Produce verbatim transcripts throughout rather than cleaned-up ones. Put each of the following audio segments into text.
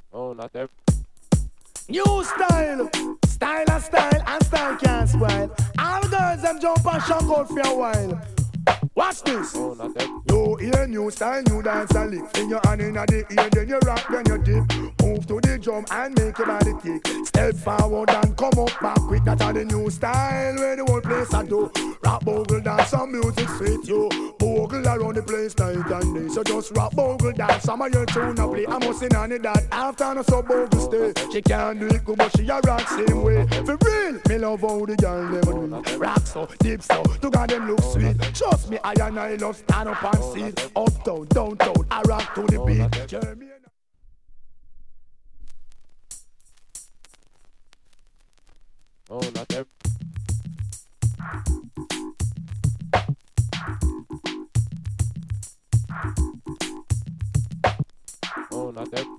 Oh, not every. New style, style and style, and style can't spoil. All girls them jump and shock out for a while. Watch this. Oh, not every. You hear new style, new dance and lick. Fling your hand in the ear, then you rock, then you dip. Move to the drum and make your body kick. Step forward and come up back quick. That's all the new style where the whole place I do. Rock, bogle, dance, some music sweet you. Bogle around the place night and day. So just rock, bogle, dance, some of your tune a play. I must sing on it that after no so bogle stay. She can't do it good but she a rock same way. For real, me love how the girl them do. Rock so, deep so, to God them look sweet. Trust me, I and I love stand up and see. Uptown, downtown, I rock to the beat. Jeremy and Oh, not every. Oh, not every.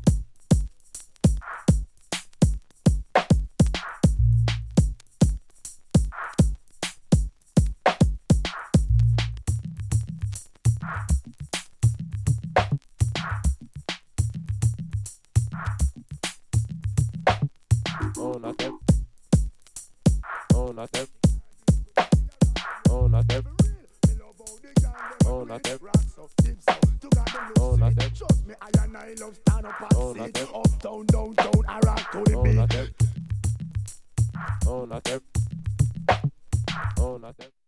Oh, not every. Oh, not every. Oh, not every. Oh, not every. Oh, not every. trust me, I and I love stand up and Oh, see. not every. Uptown, downtown, I rock to the Oh, beat. not every. Oh, not every. Oh, not every.